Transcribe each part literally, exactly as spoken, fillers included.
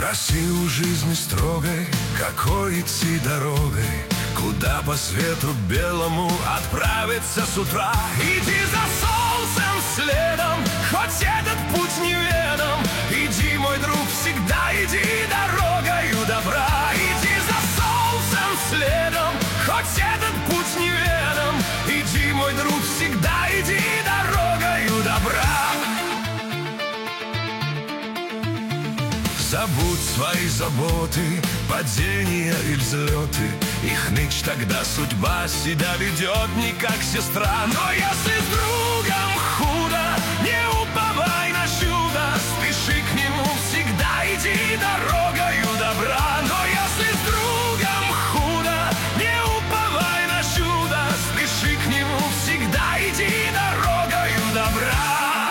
Спроси у жизни строгой, какой идти дорогой, куда по свету белому отправиться с утра. Иди за солнцем следом, хоть этот путь неведом. Иди, мой друг, всегда иди дорогою добра. Иди за солнцем следом, хоть этот путь неведом. Иди, мой друг, всегда иди дорогою добра. Забудь свои заботы, падения и взлеты. И хнычь, тогда судьба себя ведет не как сестра. Но если с другом худо, не уповай на чудо. Спеши к нему, всегда иди дорогою добра. Но если с другом худо, не уповай на чудо. Спеши к нему, всегда иди дорогою добра.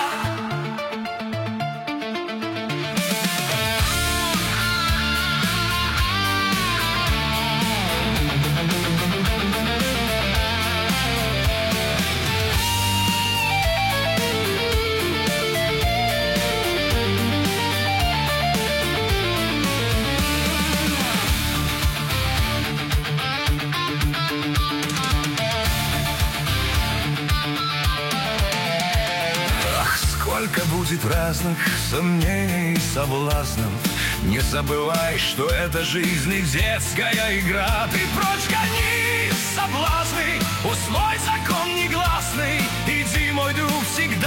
Сколько будет разных сомнений и соблазнов. Не забывай, что это жизнь и детская игра. Ты прочь гони соблазны, усвой закон негласный. Иди, мой друг, всегда